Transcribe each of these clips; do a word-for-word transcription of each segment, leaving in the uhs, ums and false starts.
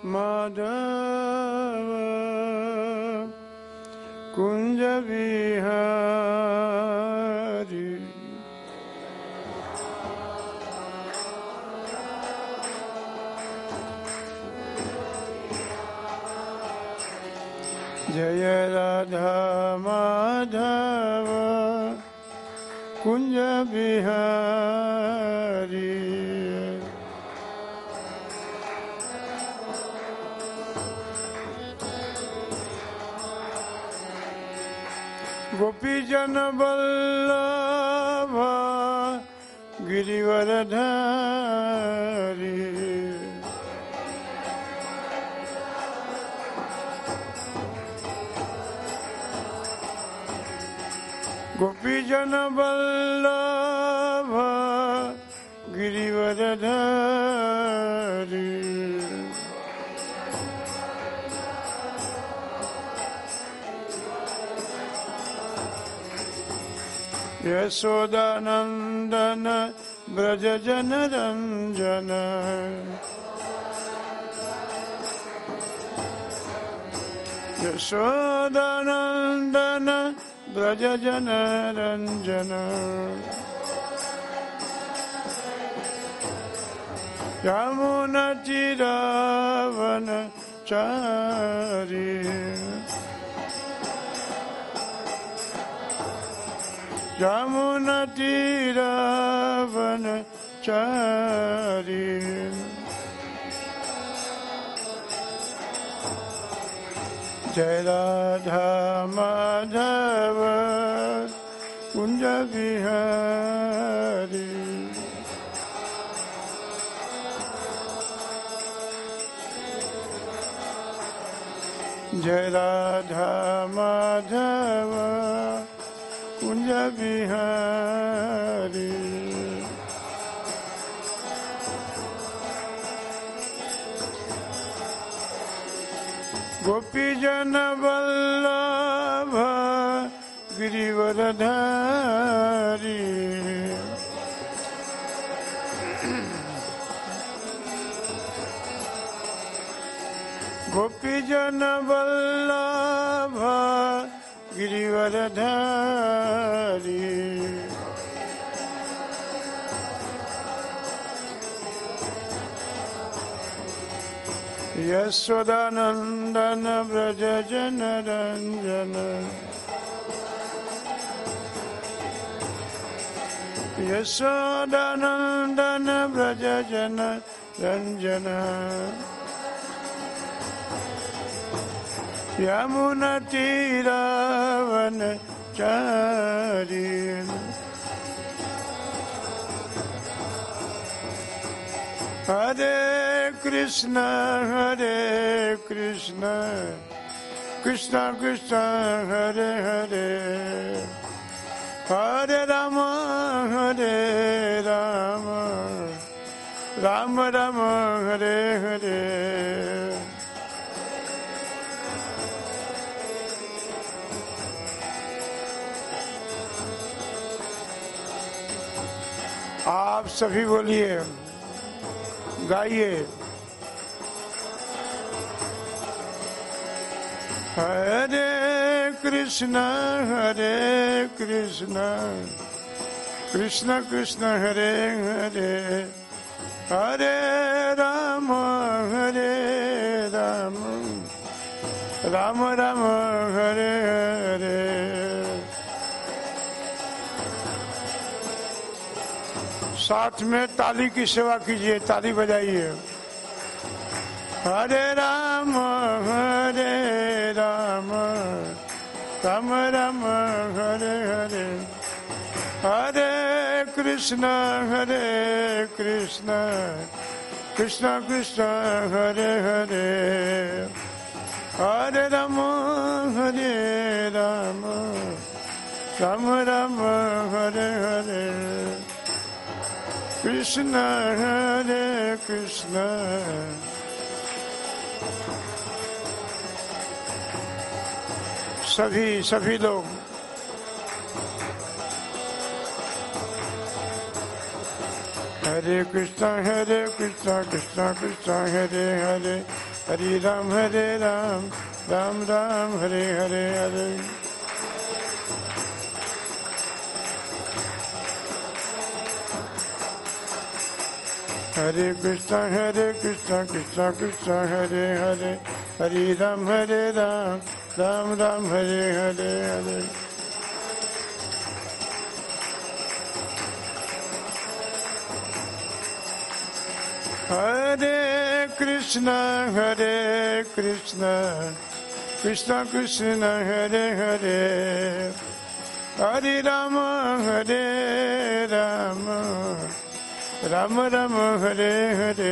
माधव कुंज बिहारी। जय राधा माधव कुंज बिहारी। गोपीजन वल्लभ गिरिवरधारी। गोपीजन वल्लभ गिरिवरधारी। यशोदानंदन ब्रज जन रंजन। यशोदानंदन ब्रज जन रंजन। यमुना तीरावन चारी। यमुना तीरावन चारी। जय राधा माधव कुंज बिहारी। जय राधा माधव कुंज बिहारी। गोपीजन वल्लभ गिरिवरधारी। गोपीजन वल्लभ गिरिवरधारी। यशोदानंदन ब्रज जन रंजन। यशोदानंदन ब्रज जन रंजन। यमुना तीरावन चारी। हरे कृष्ण हरे कृष्ण कृष्ण कृष्ण हरे हरे। हरे राम हरे राम राम राम हरे हरे। आप सभी बोलिए, गाइए। हरे कृष्ण हरे कृष्ण कृष्ण कृष्ण हरे हरे। हरे राम हरे राम राम राम हरे हरे। साथ में ताली की सेवा कीजिए, ताली बजाइए। हरे राम हरे राम राम राम हरे हरे। हरे कृष्ण हरे कृष्ण कृष्ण कृष्ण हरे हरे। हरे राम हरे राम राम राम हरे हरे। कृष्ण हरे कृष्ण सभी सभी लोग हरे कृष्ण हरे कृष्ण कृष्ण कृष्ण हरे हरे। हरे राम हरे राम राम राम हरे हरे हरे। हरे कृष्णा हरे कृष्णा कृष्णा कृष्णा हरे हरे, हरे राम हरे राम राम राम हरे हरे हरे। हरे कृष्णा हरे कृष्णा कृष्णा कृष्णा हरे हरे, हरे राम हरे राम राम राम हरे हरे।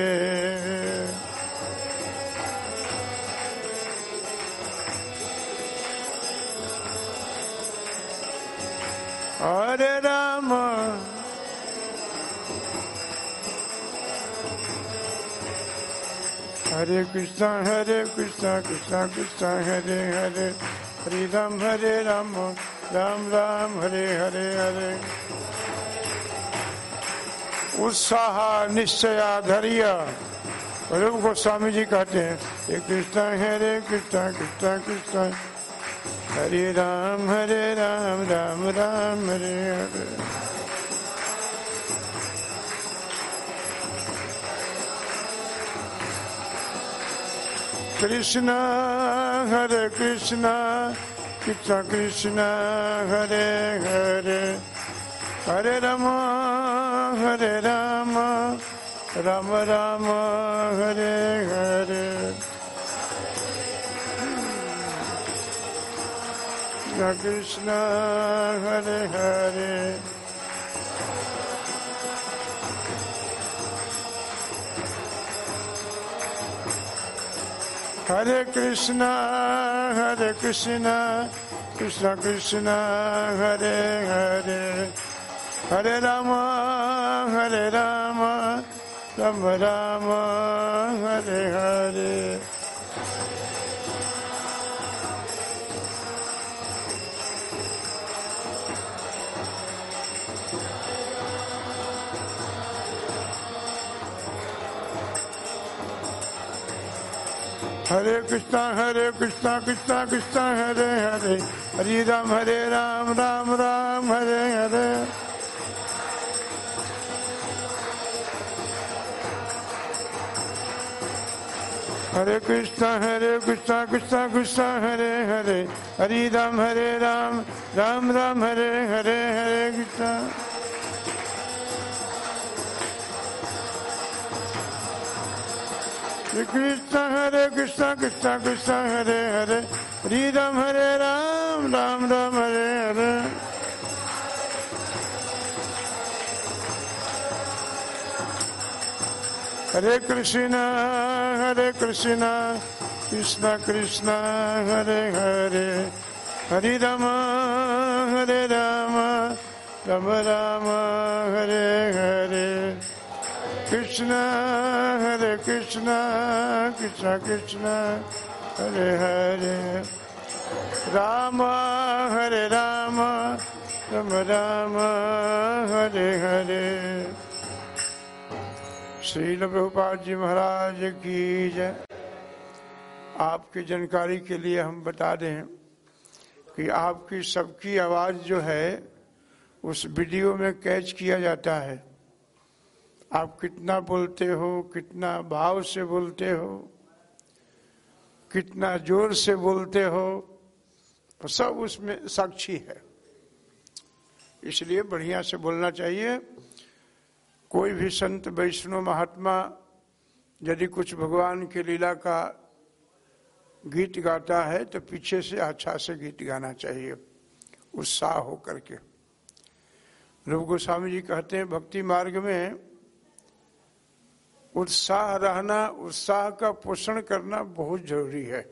हरे राम हरे कृष्णा हरे कृष्णा कृष्णा कृष्णा हरे हरे, हरे राम हरे राम राम राम हरे हरे हरे। उत्साह निश्चया धैर्य, रूप गोस्वामी जी कहते हैं ये कृष्णा हरे कृष्णा कृष्णा कृष्णा हरे राम हरे राम राम राम हरे हरे। कृष्णा हरे कृष्णा कृष्णा कृष्णा हरे हरे, हरे राम हरे राम राम राम हरे हरे। कृष्णा हरे हरे, हरे कृष्णा हरे कृष्णा कृष्णा कृष्णा हरे हरे, हरे राम हरे राम राम राम हरे हरे। हरे कृष्णा हरे कृष्णा कृष्णा कृष्णा हरे हरे, हरे राम हरे राम राम राम हरे हरे। हरे कृष्णा हरे कृष्णा कृष्णा कृष्णा हरे हरे, हरे राम हरे राम राम राम हरे हरे। हरे कृष्णा कृष्णा हरे कृष्णा कृष्णा कृष्णा हरे हरे, हरे राम हरे राम राम राम हरे हरे। हरे कृष्णा हरे कृष्णा कृष्णा कृष्णा हरे हरे, हरे राम हरे राम राम राम हरे हरे। कृष्णा हरे कृष्णा कृष्णा कृष्णा हरे हरे, राम हरे राम राम राम हरे हरे। श्रील प्रभुपाद जी महाराज की जय। आपकी जानकारी के लिए हम बता दें कि आपकी सबकी आवाज़ जो है उस वीडियो में कैच किया जाता है। आप कितना बोलते हो, कितना भाव से बोलते हो, कितना जोर से बोलते हो, तो सब उसमें साक्षी है। इसलिए बढ़िया से बोलना चाहिए। कोई भी संत वैष्णव महात्मा यदि कुछ भगवान के लीला का गीत गाता है तो पीछे से अच्छा से गीत गाना चाहिए, उत्साह हो करके। रूप गोस्वामी जी कहते हैं भक्ति मार्ग में उत्साह रहना, उत्साह का पोषण करना बहुत जरूरी है।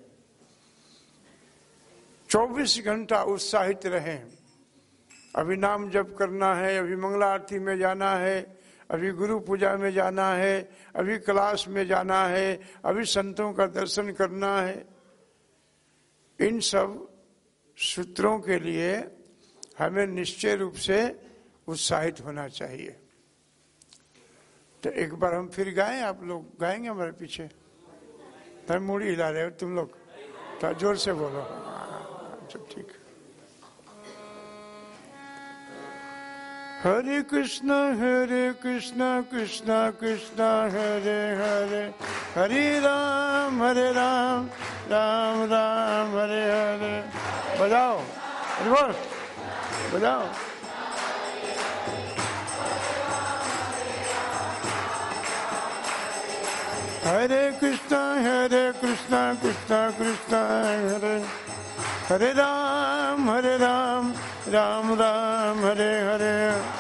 चौबीस घंटा उत्साहित रहें। अभी नाम जप करना है, अभी मंगला आरती में जाना है, अभी गुरु पूजा में जाना है, अभी क्लास में जाना है, अभी संतों का दर्शन करना है। इन सब सूत्रों के लिए हमें निश्चय रूप से उत्साहित होना चाहिए। तो एक बार हम फिर गाएं, आप लोग गाएंगे हमारे पीछे। तुम मुड़ी हिला रहे हो तुम लोग, तो जोर से बोलो। अच्छा ठीक। हरे कृष्णा हरे कृष्णा कृष्णा कृष्णा हरे हरे, हरे राम हरे राम राम राम हरे हरे। बजाओ बोल, बजाओ। हरे कृष्णा हरे कृष्णा कृष्णा कृष्णा हरे, हरे राम हरे राम राम राम हरे हरे।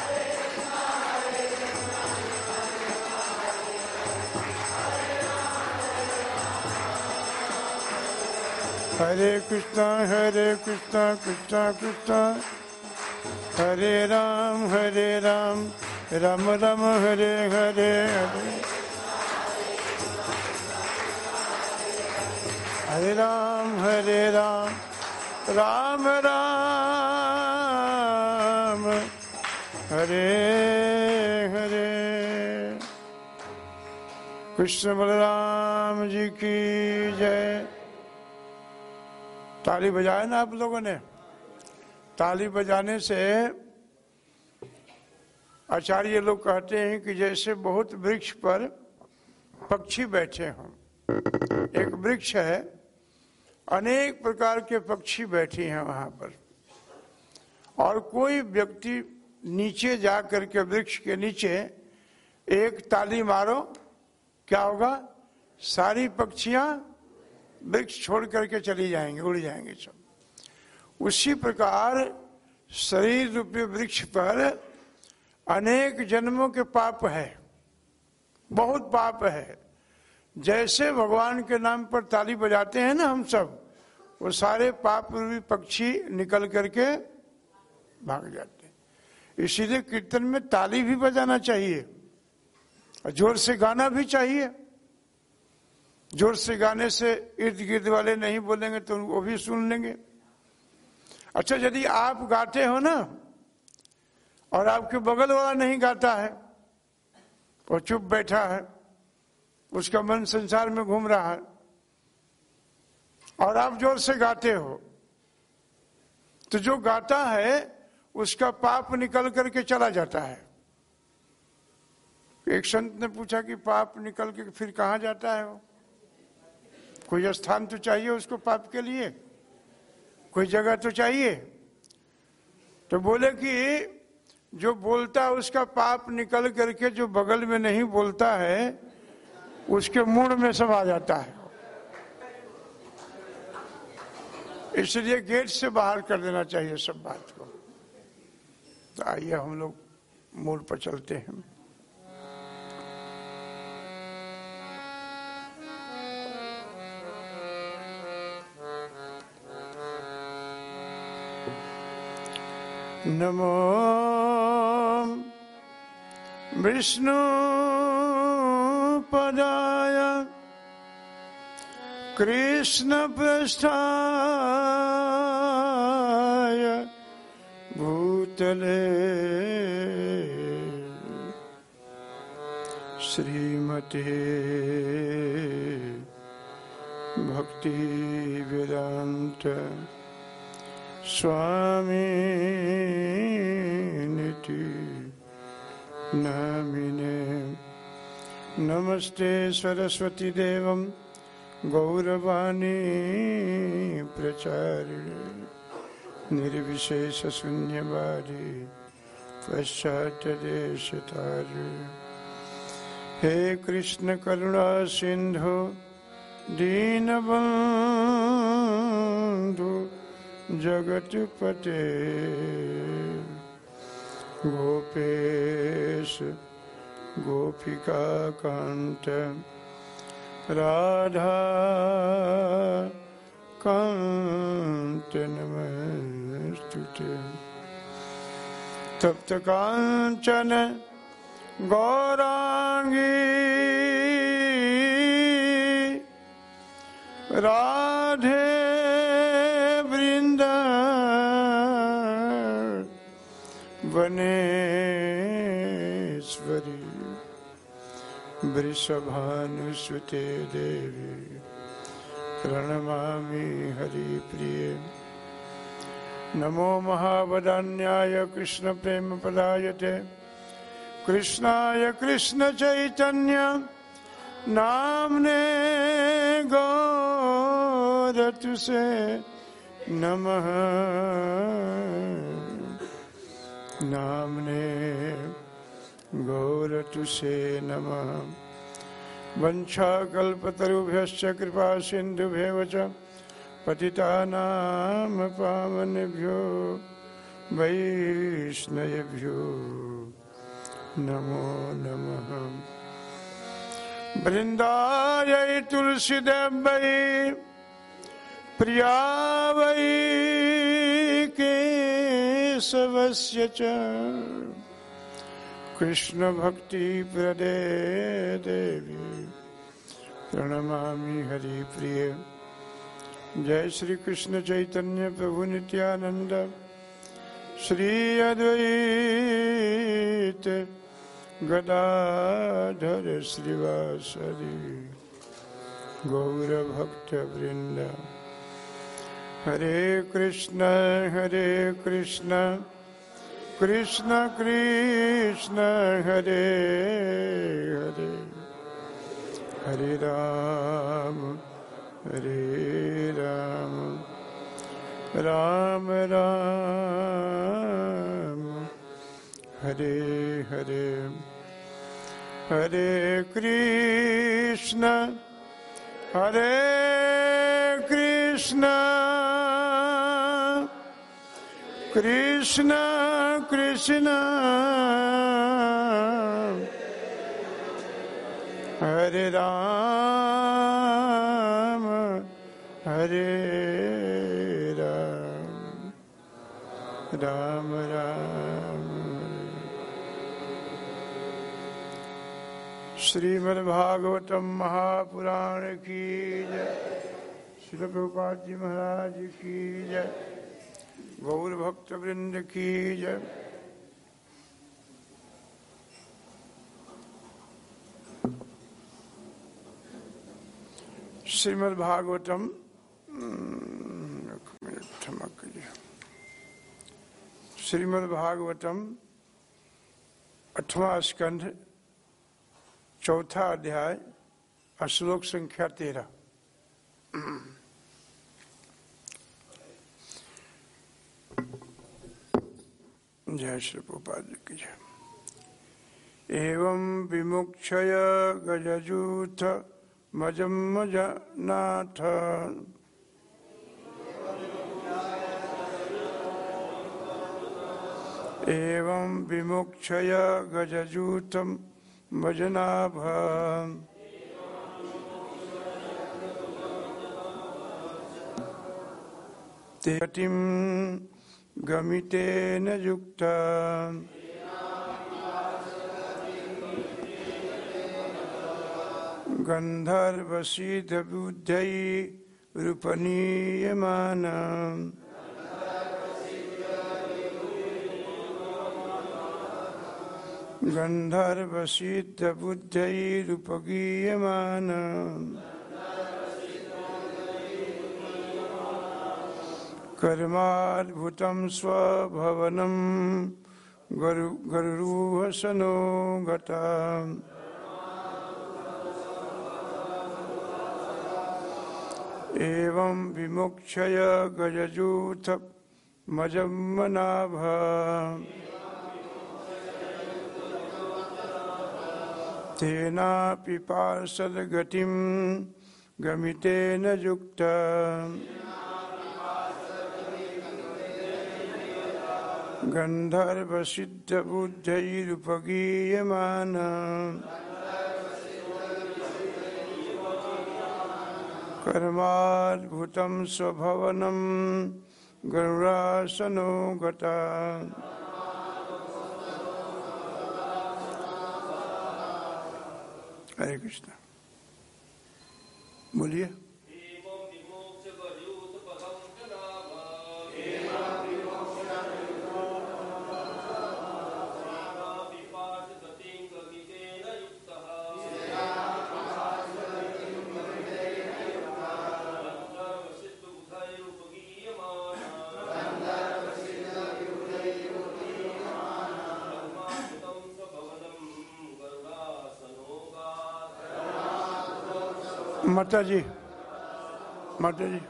हरे कृष्णा हरे कृष्णा कृष्णा कृष्णा हरे राम हरे राम राम राम हरे हरे हरे। हरे राम हरे राम राम राम हरे हरे। कृष्ण बलराम जी की जय। ताली बजाए ना आप लोगों ने? ताली बजाने से आचार्य लोग कहते हैं कि जैसे बहुत वृक्ष पर पक्षी बैठे हों। एक वृक्ष है, अनेक प्रकार के पक्षी बैठे हैं वहां पर, और कोई व्यक्ति नीचे जा करके वृक्ष के नीचे एक ताली मारो, क्या होगा? सारी पक्षियां वृक्ष छोड़ करके चली जाएंगे, उड़ जाएंगे सब। उसी प्रकार शरीर रूपी वृक्ष पर अनेक जन्मों के पाप है, बहुत पाप है। जैसे भगवान के नाम पर ताली बजाते हैं ना हम सब, वो सारे पाप रूपी पक्षी निकल करके भाग जाते हैं। इसीलिए कीर्तन में ताली भी बजाना चाहिए और जोर से गाना भी चाहिए। जोर से गाने से इर्द गिर्द वाले नहीं बोलेंगे तो वो भी सुन लेंगे। अच्छा, यदि आप गाते हो ना और आपके बगल वाला नहीं गाता है, वो चुप बैठा है, उसका मन संसार में घूम रहा है, और आप जोर से गाते हो, तो जो गाता है उसका पाप निकल करके चला जाता है। एक संत ने पूछा कि पाप निकल के फिर कहाँ जाता है? वो कोई स्थान तो चाहिए उसको पाप के लिए, कोई जगह तो चाहिए। तो बोले कि जो बोलता है उसका पाप निकल करके जो बगल में नहीं बोलता है उसके मूड में सब आ जाता है, इसलिए गेट से बाहर कर देना चाहिए सब बात को। तो आइए हम लोग मूल पर चलते हैं। नमो विष्णु पदाय कृष्ण पृष्ठाय भूतले श्रीमते भक्ति वेदांत स्वामी निति नामिने। नमस्ते सरस्वती देवं गौरवाणी प्रचारिणे निर्विशेष शून्यवादी पश्चात्य देशतारिणे। हे कृष्ण करुणा सिंधु दीनबंधु जगतपते गोपेश गोपिका कांत राधा कांत नमस्तुते। तप्त कांचन गौरांगी राधे वनेश्वरी वृषभानुसुते देवी प्रणमामि हरिप्रिये। नमो महावदान्याय कृष्ण प्रेम पदायते कृष्णाय कृष्ण चैतन्य नामने गौरतुसे नमः। नामने गौरतुसे नमः। वंशाकल्पतरुभ्यश्च कृपा सिन्धुभ्येव च पतितानां पावनेभ्यो वैष्णवेभ्यो नमो नमः। वृन्दायै तुलसीदेव्यै प्रियावै केशवस्य च कृष्ण भक्ति प्रदे देवी प्रणमामि हरिप्रिये। जय श्री कृष्ण चैतन्य प्रभु नित्यानंद श्री अद्वैत गदाधर श्रीवासदि गौर भक्त वृंद। हरे कृष्ण हरे कृष्ण कृष्ण कृष्ण हरे हरे हरे राम हरे राम राम राम हरे हरे। हरे कृष्ण हरे कृष्ण कृष्ण कृष्ण हरे राम हरे राम राम राम। श्रीमद्भागवतम महापुराण की जय। श्रील प्रभुपाद जी महाराज की जय। गौर भक्त वृंद की जय। श्रीमद्भागवतम एक मिनट क्षमा कीजिए। श्रीमद्भागवतम अठवां स्कंध चौथा अध्याय श्लोक संख्या तेरह। जय श्री प्रभुपाद जी की जय। एवं विमुक्षय गजजूथ मजम्मजनाथ एवं विमुक्षय गजजूथम भजनाभ तेतिं गमितेन युक्ता गंधर्वसिद्धबुद्धै रूपनीयमाना गंधर्वसिद्धबुद्धै रूपगीयमाना कर्माद्भुतं स्वभवनं गरु गरुरूहसनो गता एवं विमुक्षय गजजूथ मजम्मनाभ तेनापि पार्षदगतिं गमितेन युक्ता गंधर्वसिद्धबुद्धैरुपगीयमाना कर्माद्भुतं स्वभवनं गरुडासनो गता हरे कृष्ण बोलिए। माता जी, माता जी,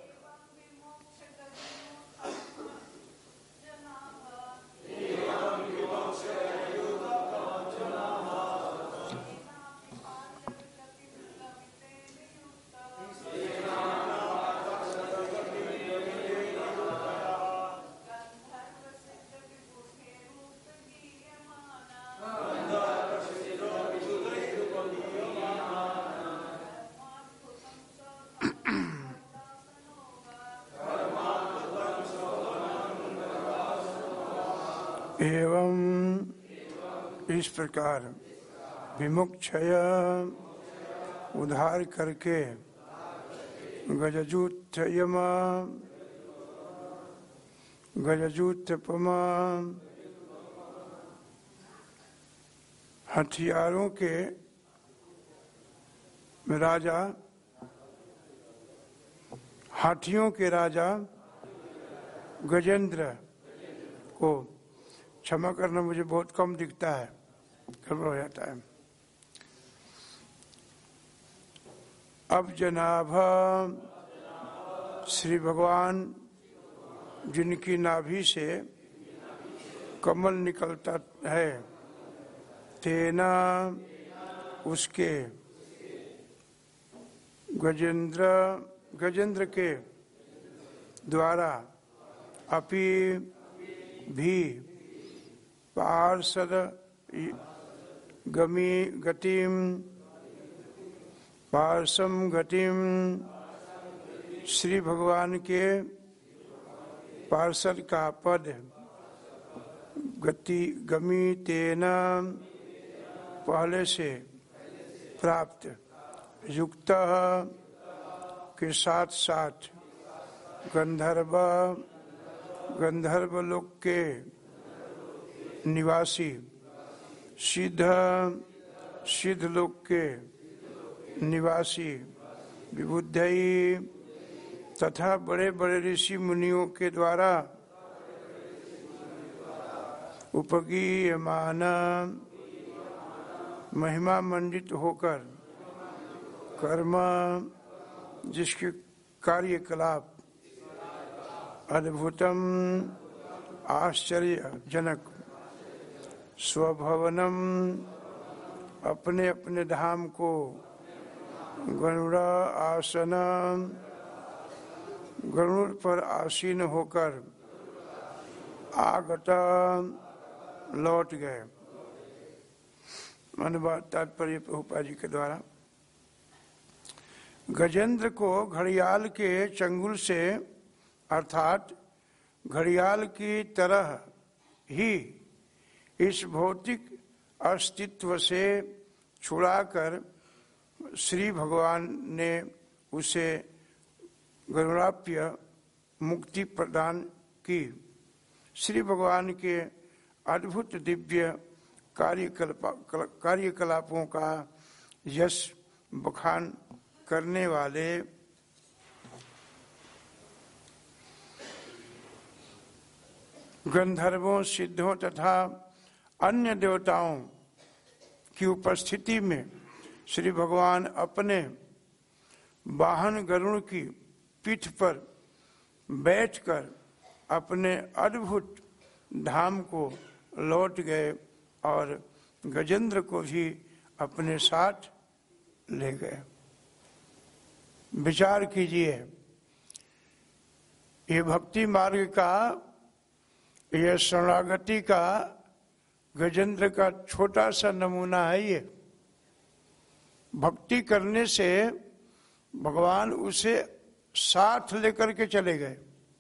एवं इस प्रकार विमुक्षय उद्धार करके गजजूत यम गजजूत पमा हथियारों के राजा, हाथियों के राजा गजेंद्र को, क्षमा करना मुझे बहुत कम दिखता है, गड़बड़ हो जाता है। अब जनाभ श्री भगवान जिनकी नाभि से कमल निकलता है, तेना उसके, गजेंद्र गजेंद्र के द्वारा, अपि भी, पार्षद गमी गतिम पार्षम गतिम, श्री भगवान के पार्षद का पद, गति गमी तेना पहले से प्राप्त, युक्त के साथ साथ, गंधर्व गंधर्व लोक के निवासी, सिद्ध सिद्ध लोक के निवासी, विबुद्धई तथा बड़े बड़े ऋषि मुनियों के द्वारा उपगीयमान, महिमा मंडित होकर, कर्म जिसके कार्यकलाप, अद्भुतम आश्चर्यजनक, स्वभवनम अपने अपने धाम को, गरुड़ आसन गरुड़ पर आसीन होकर, आगत लौट गए। अनुवाद तात्पर्य प्रभुपाद जी के द्वारा। गजेंद्र को घड़ियाल के चंगुल से अर्थात घड़ियाल की तरह ही इस भौतिक अस्तित्व से छुड़ाकर श्री भगवान ने उसे गरुड़ाप्य मुक्ति प्रदान की। श्री भगवान के अद्भुत दिव्य कार्यकलापों का यश बखान करने वाले गंधर्वों, सिद्धों तथा अन्य देवताओं की उपस्थिति में श्री भगवान अपने वाहन गरुड़ की पीठ पर बैठकर अपने अद्भुत धाम को लौट गए और गजेंद्र को भी अपने साथ ले गए। विचार कीजिए, ये भक्ति मार्ग का, यह शरणागति का गजेंद्र का छोटा सा नमूना है। ये भक्ति करने से भगवान उसे साथ लेकर के चले गए।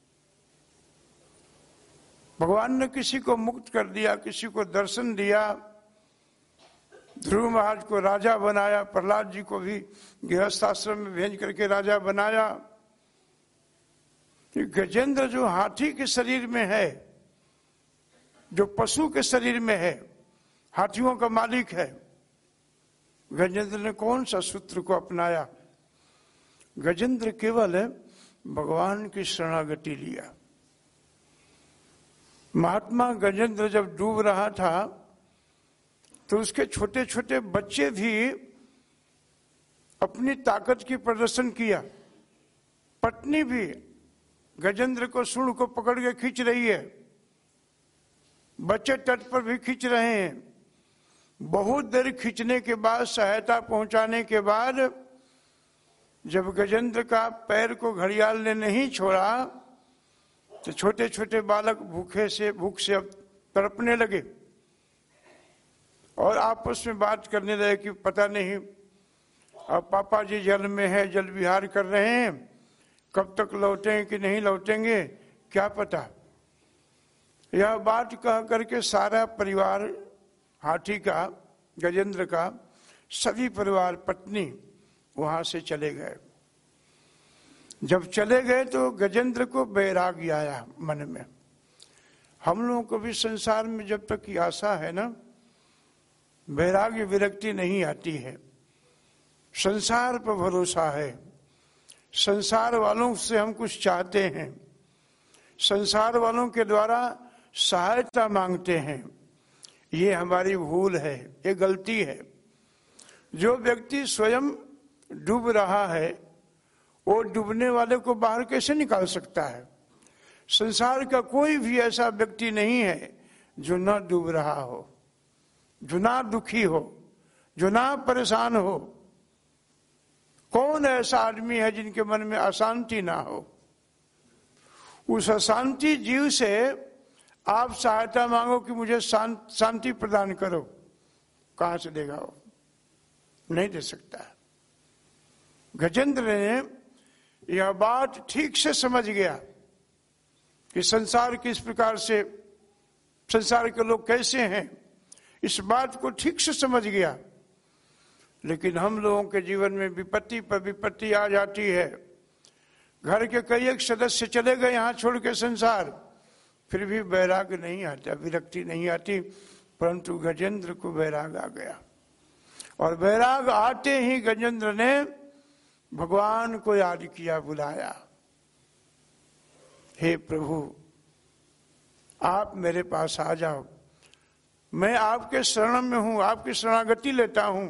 भगवान ने किसी को मुक्त कर दिया, किसी को दर्शन दिया, ध्रुव महाराज को राजा बनाया, प्रहलाद जी को भी गृहस्थ आश्रम में भेज करके राजा बनाया। गजेंद्र जो हाथी के शरीर में है, जो पशु के शरीर में है, हाथियों का मालिक है, गजेंद्र ने कौन सा सूत्र को अपनाया? गजेंद्र केवल भगवान की शरणागति लिया। महात्मा गजेंद्र जब डूब रहा था तो उसके छोटे छोटे बच्चे भी अपनी ताकत की प्रदर्शन किया। पत्नी भी गजेंद्र को सूंड को पकड़ के खींच रही है, बच्चे तट पर भी खींच रहे हैं। बहुत देर खींचने के बाद, सहायता पहुंचाने के बाद, जब गजेंद्र का पैर को घड़ियाल ने नहीं छोड़ा तो छोटे छोटे बालक भूखे से भूख से अब तड़पने लगे और आपस में बात करने लगे कि पता नहीं अब पापा जी जल में है, जल विहार कर रहे हैं, कब तक लौटेंगे कि नहीं लौटेंगे क्या पता। यह बात कह करके सारा परिवार हाथी का, गजेंद्र का, सभी परिवार, पत्नी वहां से चले गए। जब चले गए तो गजेंद्र को बैराग्य आया मन में। हम लोगों को भी संसार में जब तक की आशा है ना, बैराग्य विरक्ति नहीं आती है। संसार पर भरोसा है, संसार वालों से हम कुछ चाहते हैं, संसार वालों के द्वारा सहायता मांगते हैं। ये हमारी भूल है, ये गलती है। जो व्यक्ति स्वयं डूब रहा है वो डूबने वाले को बाहर कैसे निकाल सकता है? संसार का कोई भी ऐसा व्यक्ति नहीं है जो ना डूब रहा हो, जो ना दुखी हो, जो ना परेशान हो। कौन ऐसा आदमी है जिनके मन में अशांति ना हो? उस अशांति जीव से आप सहायता मांगो कि मुझे शांति प्रदान करो, कहां से देगा वो? नहीं दे सकता। गजेंद्र ने यह बात ठीक से समझ गया कि संसार किस प्रकार से, संसार के लोग कैसे हैं, इस बात को ठीक से समझ गया। लेकिन हम लोगों के जीवन में विपत्ति पर विपत्ति आ जाती है। घर के कई एक सदस्य चले गए यहाँ छोड़ के संसार, फिर भी वैराग नहीं आता, विरक्ति नहीं आती, परंतु गजेंद्र को वैराग आ गया। और वैराग आते ही गजेंद्र ने भगवान को याद किया, बुलाया, हे प्रभु आप मेरे पास आ जाओ, मैं आपके शरण में हूं, आपकी शरणागति लेता हूं।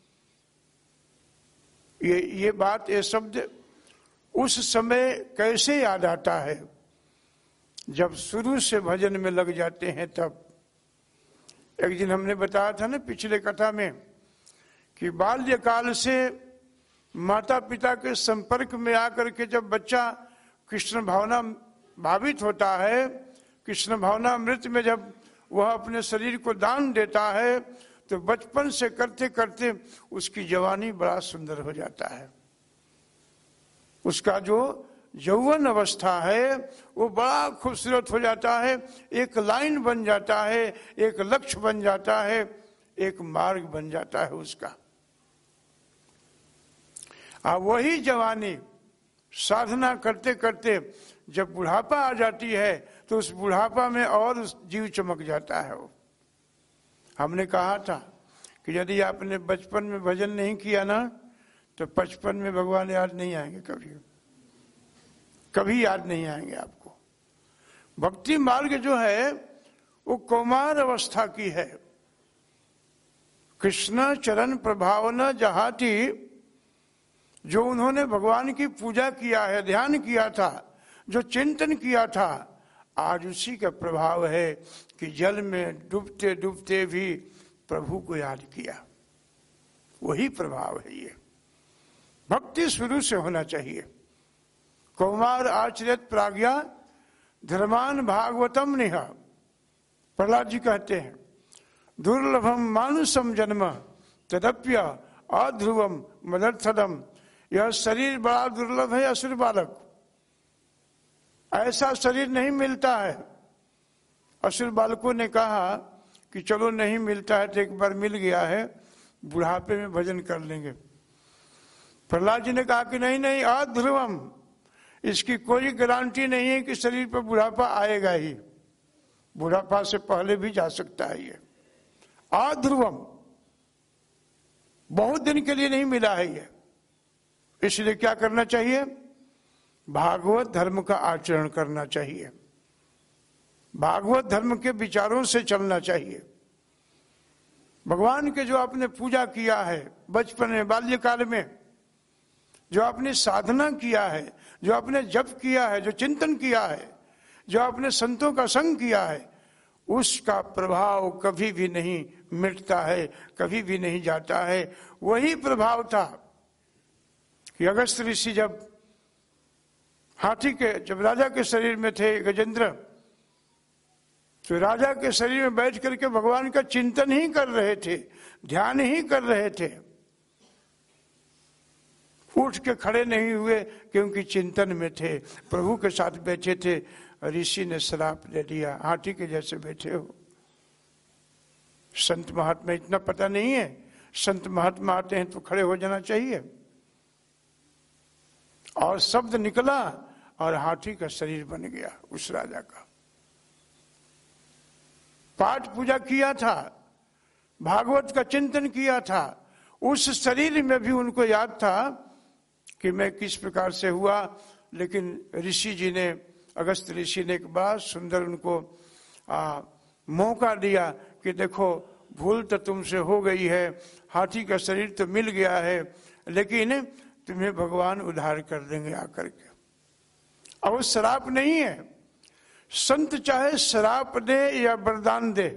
ये ये बात, ये शब्द उस समय कैसे याद आता है? जब शुरू से भजन में लग जाते हैं तब। एक दिन हमने बताया था ना पिछले कथा में कि बाल्यकाल से माता पिता के संपर्क में आकर के जब बच्चा कृष्ण भावना भावित होता है, कृष्ण भावना अमृत में जब वह अपने शरीर को दान देता है, तो बचपन से करते करते उसकी जवानी बड़ा सुंदर हो जाता है। उसका जो यौवन अवस्था है वो बड़ा खूबसूरत हो जाता है, एक लाइन बन जाता है, एक लक्ष्य बन जाता है, एक मार्ग बन जाता है उसका। अब वही जवानी साधना करते करते जब बुढ़ापा आ जाती है तो उस बुढ़ापा में और जीव चमक जाता है। वो हमने कहा था कि यदि आपने बचपन में भजन नहीं किया ना तो बचपन में भगवान याद नहीं आएंगे, कभी कभी याद नहीं आएंगे आपको। भक्ति मार्ग जो है वो कौमार अवस्था की है। कृष्ण चरण प्रभावन जहाती, जो उन्होंने भगवान की पूजा किया है, ध्यान किया था, जो चिंतन किया था, आज उसी का प्रभाव है कि जल में डूबते डूबते भी प्रभु को याद किया। वही प्रभाव है ये। भक्ति शुरू से होना चाहिए। कौमार आचरित प्राज्ञा धर्मान भागवतम निह, प्रहलाद जी कहते हैं, दुर्लभम मानुषम जन्म तदप्य अध्रुवम मदर्थदम। यह शरीर बड़ा दुर्लभ है असुर बालक, ऐसा शरीर नहीं मिलता है। असुर बालकों ने कहा कि चलो नहीं मिलता है तो एक बार मिल गया है, बुढ़ापे में भजन कर लेंगे। प्रहलाद जी ने कहा कि नहीं नहीं, अध्रुवम, इसकी कोई गारंटी नहीं है कि शरीर पर बुढ़ापा आएगा ही, बुढ़ापा से पहले भी जा सकता है ये। अध्रुवम, बहुत दिन के लिए नहीं मिला है ये। इसलिए क्या करना चाहिए? भागवत धर्म का आचरण करना चाहिए, भागवत धर्म के विचारों से चलना चाहिए। भगवान के जो आपने पूजा किया है बचपन में, बाल्यकाल में, जो आपने साधना किया है, जो आपने जप किया है, जो चिंतन किया है, जो आपने संतों का संग किया है, उसका प्रभाव कभी भी नहीं मिटता है, कभी भी नहीं जाता है। वही प्रभाव था कि अगस्त ऋषि जब हाथी के जब राजा के शरीर में थे गजेंद्र, तो राजा के शरीर में बैठ करके भगवान का चिंतन ही कर रहे थे, ध्यान ही कर रहे थे, उठ के खड़े नहीं हुए क्योंकि चिंतन में थे, प्रभु के साथ बैठे थे। ऋषि ने श्राप दे दिया, हाथी के जैसे बैठे हो। संत महात्मा इतना पता नहीं है, संत महात्मा आते हैं तो खड़े हो जाना चाहिए। और शब्द निकला और हाथी का शरीर बन गया उस राजा का। पाठ पूजा किया था, भागवत का चिंतन किया था, उस शरीर में भी उनको याद था कि मैं किस प्रकार से हुआ। लेकिन ऋषि जी ने, अगस्त ऋषि ने एक बड़ा सुंदर उनको आ, मौका दिया कि देखो भूल तो तुमसे हो गई है, हाथी का शरीर तो मिल गया है, लेकिन तुम्हें भगवान उद्धार कर देंगे आकर के। अब वो श्राप नहीं है, संत चाहे श्राप दे या वरदान दे,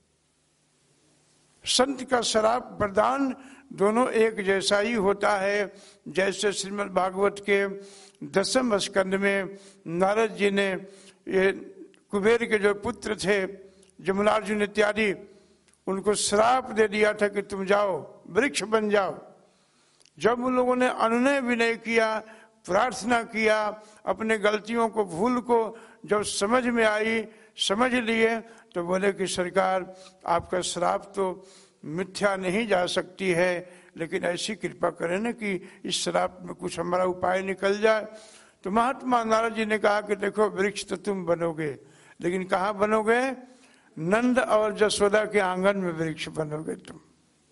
संत का श्राप वरदान दोनों एक जैसा ही होता है। जैसे श्रीमद् भागवत के दसम स्कंद में नारद जी ने ये कुबेर के जो पुत्र थे जमुनार्जुन इत्यादि, उनको श्राप दे दिया था कि तुम जाओ वृक्ष बन जाओ। जब उन लोगों ने अनुनय विनय किया, प्रार्थना किया, अपने गलतियों को, भूल को जब समझ में आई, समझ लिए, तो बोले कि सरकार आपका श्राप तो मिथ्या नहीं जा सकती है, लेकिन ऐसी कृपा करें ना कि इस श्राप में कुछ हमारा उपाय निकल जाए। तो महात्मा नारद जी ने कहा कि देखो वृक्ष तो तुम बनोगे, लेकिन कहाँ बनोगे? नंद और जसोदा के आंगन में वृक्ष बनोगे तुम।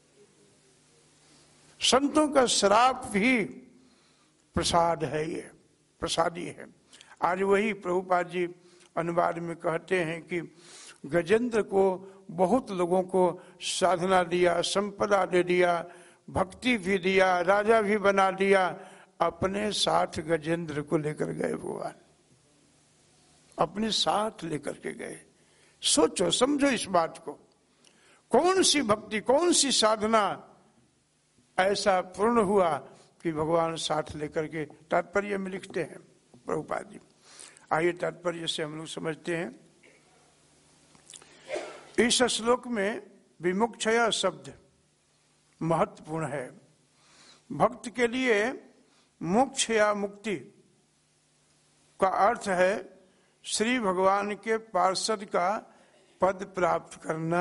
संतों का श्राप भी प्रसाद है, ये प्रसादी है। आज वही प्रभुपाद जी अनुवाद में कहते हैं कि गजेंद्र को बहुत लोगों को साधना दिया, संपदा दे दिया, भक्ति भी दिया, राजा भी बना दिया, अपने साथ गजेंद्र को लेकर गए भगवान, अपने साथ लेकर के गए। सोचो समझो इस बात को, कौन सी भक्ति, कौन सी साधना ऐसा पूर्ण हुआ कि भगवान साथ लेकर के। तात्पर्य में लिखते हैं प्रभुपाद जी, आइए तात्पर्य से हम लोग समझते हैं। इस श्लोक में विमुक्षया शब्द महत्वपूर्ण है। भक्त के लिए मोक्ष या मुक्ति का अर्थ है श्री भगवान के पार्षद का पद प्राप्त करना।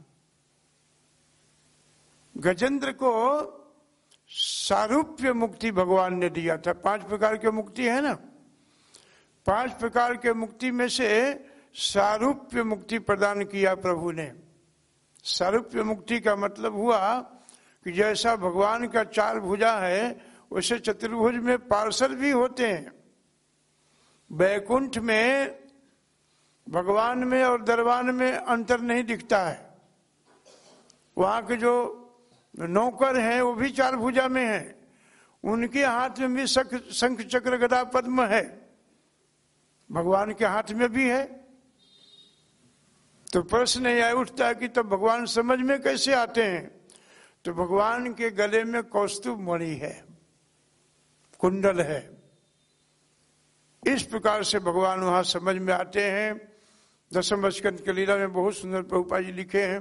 गजेंद्र को सारूप्य मुक्ति भगवान ने दिया था। पांच प्रकार के मुक्ति है ना, पांच प्रकार के मुक्ति में से सारूप्य मुक्ति प्रदान किया प्रभु ने। सारूप्य मुक्ति का मतलब हुआ कि जैसा भगवान का चार भुजा है वैसे चतुर्भुज में पार्षद भी होते हैं। बैकुंठ में भगवान में और दरबान में अंतर नहीं दिखता है। वहां के जो नौकर हैं वो भी चार भुजा में हैं, उनके हाथ में भी शंख चक्र गदा पद्म है, भगवान के हाथ में भी है। तो प्रश्न यह उठता है कि तब भगवान समझ में कैसे आते हैं? तो भगवान के गले में कौस्तुभ मणि है, कुंडल है, इस प्रकार से भगवान वहां समझ में आते हैं। दसम स्कंद के लीला में बहुत सुंदर प्रभुपाद जी लिखे हैं।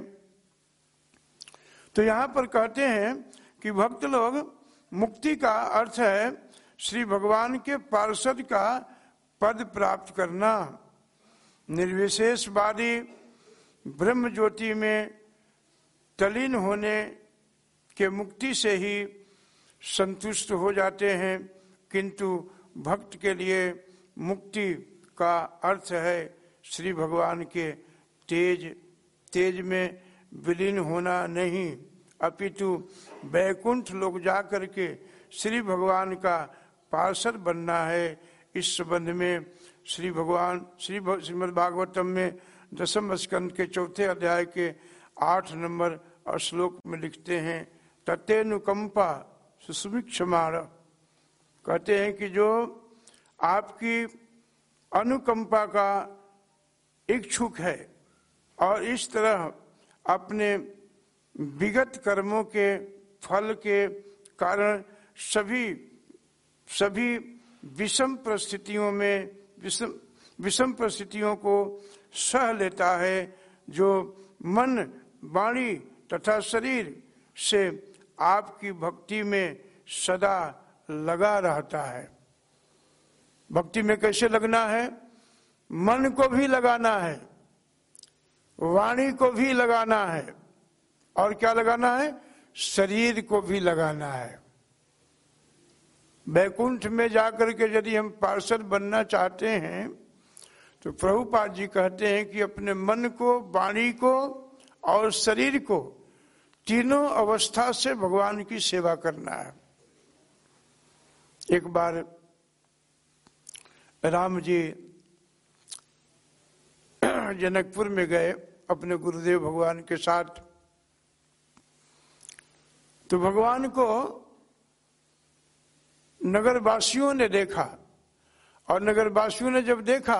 तो यहां पर कहते हैं कि भक्त लोग, मुक्ति का अर्थ है श्री भगवान के पार्षद का पद प्राप्त करना। निर्विशेषवादी ब्रह्म ज्योति में तलीन होने के मुक्ति से ही संतुष्ट हो जाते हैं, किंतु भक्त के लिए मुक्ति का अर्थ है श्री भगवान के तेज तेज में विलीन होना नहीं, अपितु बैकुंठ लोग जा करके श्री भगवान का पार्षद बनना है। इस संबंध में श्री भगवान श्री श्रीमद् भागवतम में दसम स्कंद के चौथे अध्याय के आठ नंबर श्लोक में लिखते हैं, ततेनुकंपा सुसुमिक्षमाण कहते हैं कि जो आपकी अनुकंपा का इच्छुक है और इस तरह अपने विगत कर्मों के फल के कारण सभी सभी विषम परिस्थितियों में विषम विषम परिस्थितियों को सह लेता है, जो मन, वाणी तथा शरीर से आपकी भक्ति में सदा लगा रहता है। भक्ति में कैसे लगना है? मन को भी लगाना है, वाणी को भी लगाना है, और क्या लगाना है? शरीर को भी लगाना है। वैकुंठ में जाकर के यदि हम पार्षद बनना चाहते हैं तो प्रभुपाद जी कहते हैं कि अपने मन को, वाणी को और शरीर को, तीनों अवस्था से भगवान की सेवा करना है। एक बार राम जी जनकपुर में गए अपने गुरुदेव भगवान के साथ, तो भगवान को नगरवासियों ने देखा, और नगरवासियों ने जब देखा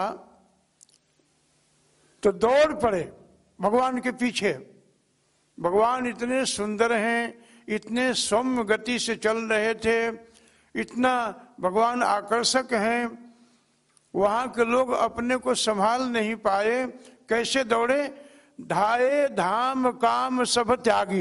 तो दौड़ पड़े भगवान के पीछे। भगवान इतने सुंदर हैं, इतने सौम्य गति से चल रहे थे, इतना भगवान आकर्षक हैं, वहां के लोग अपने को संभाल नहीं पाए। कैसे दौड़े? धाये धाम काम सब त्यागी।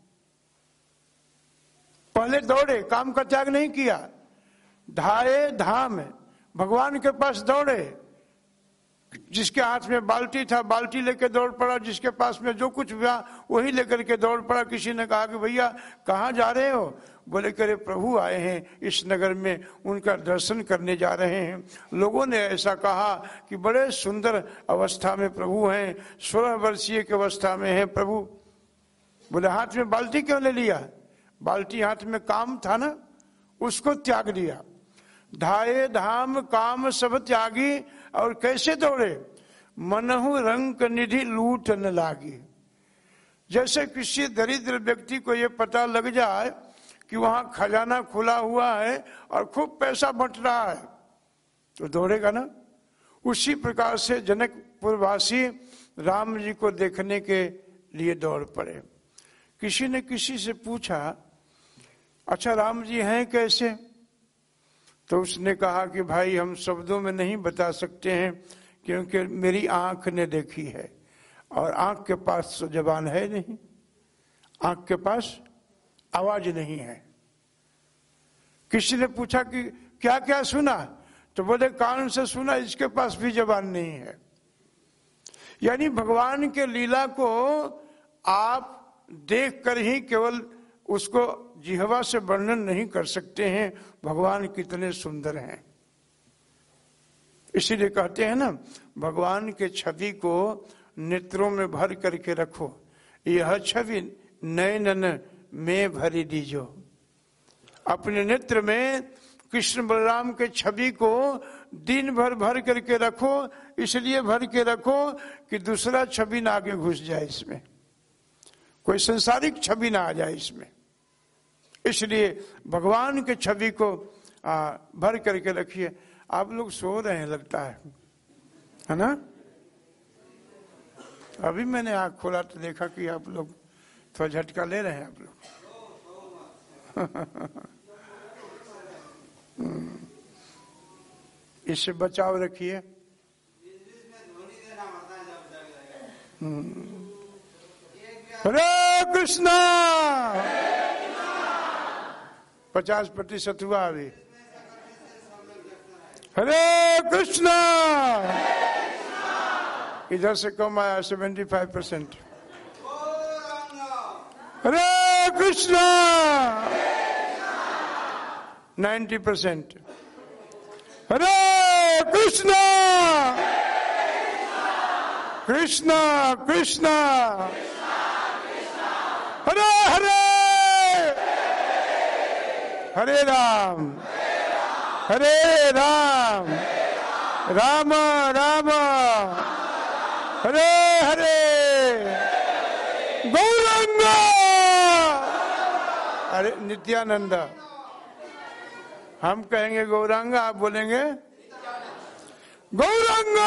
पहले दौड़े, काम का त्याग नहीं किया। धाये धाम, भगवान के पास दौड़े। जिसके हाथ में बाल्टी था बाल्टी लेके दौड़ पड़ा, जिसके पास में जो कुछ हुआ वही लेकर के दौड़ पड़ा। किसी ने कहा कि भैया कहाँ जा रहे हो? बोले करे प्रभु आए हैं इस नगर में, उनका दर्शन करने जा रहे हैं। लोगों ने ऐसा कहा कि बड़े सुंदर अवस्था में प्रभु हैं, सोलह वर्षीय की अवस्था में है प्रभु। बोले हाथ में बाल्टी क्यों ले लिया? बाल्टी हाथ में काम था ना, उसको त्याग दिया। धाये धाम काम सब त्यागी। और कैसे दौड़े? मनहु रंक निधि लूट न लागी। जैसे किसी दरिद्र व्यक्ति को ये पता लग जाए कि वहां खजाना खुला हुआ है और खूब पैसा बंट रहा है तो दौड़ेगा ना। उसी प्रकार से जनकपुरवासी राम जी को देखने के लिए दौड़ पड़े। किसी ने किसी से पूछा, अच्छा राम जी हैं कैसे? तो उसने कहा कि भाई हम शब्दों में नहीं बता सकते हैं, क्योंकि मेरी आंख ने देखी है, और आंख के पास तो जबान है नहीं, आंख के पास आवाज नहीं है। किसी ने पूछा कि क्या क्या सुना? तो बोले कान से सुना, इसके पास भी जबान नहीं है। यानी भगवान के लीला को आप देख कर ही केवल उसको जिह्वा से वर्णन नहीं कर सकते हैं, भगवान कितने सुंदर हैं। इसीलिए कहते हैं ना, भगवान के छवि को नेत्रों में भर करके रखो, यह छवि नयनन में भरी दीजो। अपने नेत्र में कृष्ण बलराम के छवि को दिन भर भर करके रखो। इसलिए भर के रखो कि दूसरा छवि ना आगे घुस जाए इसमें, कोई संसारिक छवि ना आ जाए इसमें। इसलिए भगवान के छवि को आ, भर करके रखिए। आप लोग सो रहे हैं लगता है, है ना? अभी मैंने आँख खोला तो देखा कि आप लोग थोड़ा झटका ले रहे हैं आप लोग। इससे बचाव रखिए। हरे कृष्णा। पचास प्रतिशत हुआ अभी। हरे कृष्णा। इधर से कम आया seventy five percent. Hare Krishna ninety percent. Hare Krishna Krishna Krishna Hare Hare Hare Ram Hare Ram Ram Ram Hare Hare Gauranga. अरे नित्यानंद हम कहेंगे गौरांगा, आप बोलेंगे गौरांगा।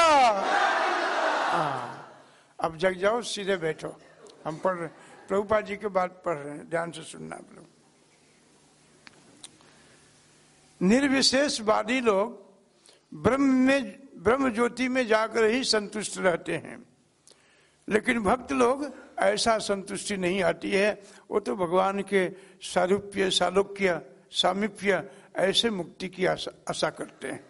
हाँ, अब जग जाओ, सीधे बैठो। हम पढ़ रहे, प्रभुपाद जी की बात पढ़ रहे हैं, ध्यान से सुनना आप लोग। निर्विशेषवादी लोग ब्रह्म में, ब्रह्म ज्योति में जाकर ही संतुष्ट रहते हैं, लेकिन भक्त लोग ऐसा संतुष्टि नहीं आती है। वो तो भगवान के सारूप्य, सालोक्य, सामीप्य, ऐसे मुक्ति की आशा, आशा करते हैं।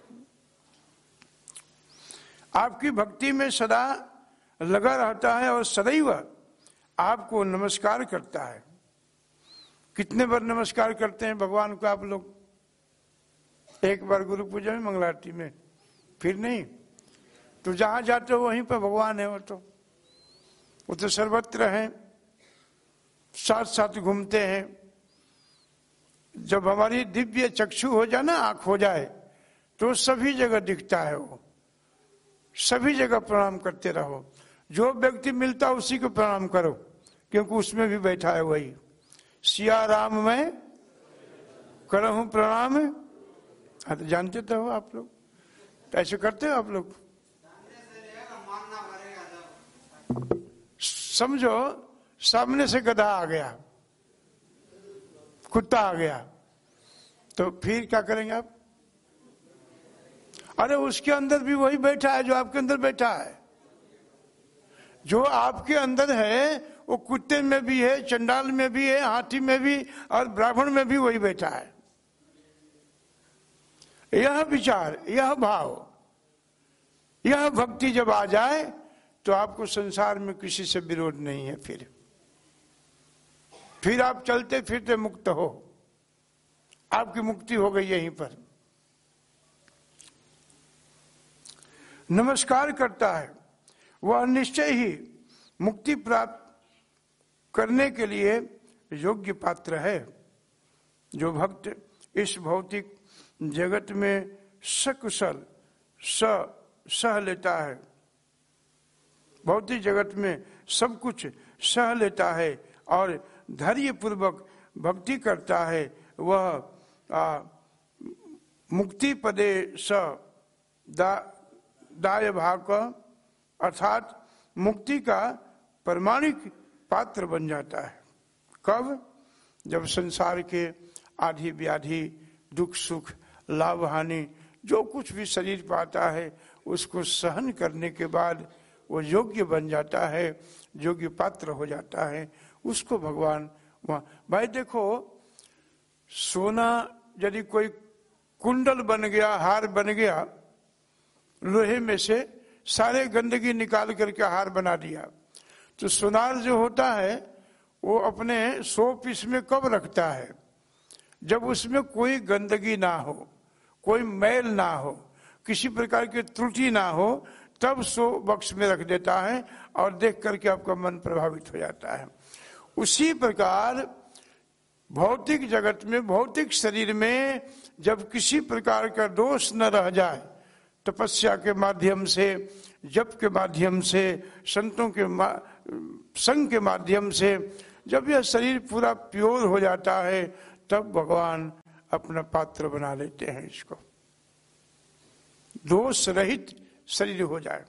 आपकी भक्ति में सदा लगा रहता है और सदैव आपको नमस्कार करता है। कितने बार नमस्कार करते हैं भगवान को आप लोग? एक बार गुरु पूजा में, मंगला आरती में, फिर नहीं। तो जहां जाते हो वहीं पर भगवान है। वो तो वो तो सर्वत्र है, साथ साथ घूमते हैं। जब हमारी दिव्य चक्षु हो जाए ना, आंख हो जाए, तो सभी जगह दिखता है। वो सभी जगह प्रणाम करते रहो। जो व्यक्ति मिलता है उसी को प्रणाम करो, क्योंकि उसमें भी बैठा है वही। सिया राम में करहूं प्रणाम। हाँ, तो जानते तो हो आप लोग, तो ऐसे करते हो आप लोग। समझो सामने से गधा आ गया, कुत्ता आ गया, तो फिर क्या करेंगे आप? अरे उसके अंदर भी वही बैठा है जो आपके अंदर बैठा है। जो आपके अंदर है वो कुत्ते में भी है, चंडाल में भी है, हाथी में भी, और ब्राह्मण में भी वही बैठा है। यह विचार, यह भाव, यह भक्ति जब आ जाए तो आपको संसार में किसी से विरोध नहीं है। फिर फिर आप चलते फिरते मुक्त हो। आपकी मुक्ति हो गई यहीं पर। नमस्कार करता है वह निश्चय ही मुक्ति प्राप्त करने के लिए योग्य पात्र है। जो भक्त इस भौतिक जगत में सकुशल स सह लेता है, भौतिक जगत में सब कुछ सह लेता है और धैर्य पूर्वक भक्ति करता है, वह आ, मुक्ति पदे स दा, दाय भाग अर्थात मुक्ति का प्रमाणिक पात्र बन जाता है। कब? जब संसार के आधी व्याधि, दुख सुख, लाभ हानि, जो कुछ भी शरीर पाता है उसको सहन करने के बाद वो योग्य बन जाता है, योग्य पात्र हो जाता है। उसको भगवान वहां, भाई देखो, सोना यदि कोई कुंडल बन गया, हार बन गया, लोहे में से सारे गंदगी निकाल करके हार बना दिया, तो सोनार जो होता है वो अपने सौ पीस में कब रखता है? जब उसमें कोई गंदगी ना हो, कोई मैल ना हो, किसी प्रकार की त्रुटि ना हो, तब सो बक्स में रख देता है और देख करके आपका मन प्रभावित हो जाता है। उसी प्रकार भौतिक जगत में, भौतिक शरीर में जब किसी प्रकार का दोष न रह जाए, तपस्या के माध्यम से, जप के माध्यम से, संतों के संग के माध्यम से जब यह शरीर पूरा प्योर हो जाता है, तब भगवान अपना पात्र बना लेते हैं। इसको दोष रहित शरीर हो जाए,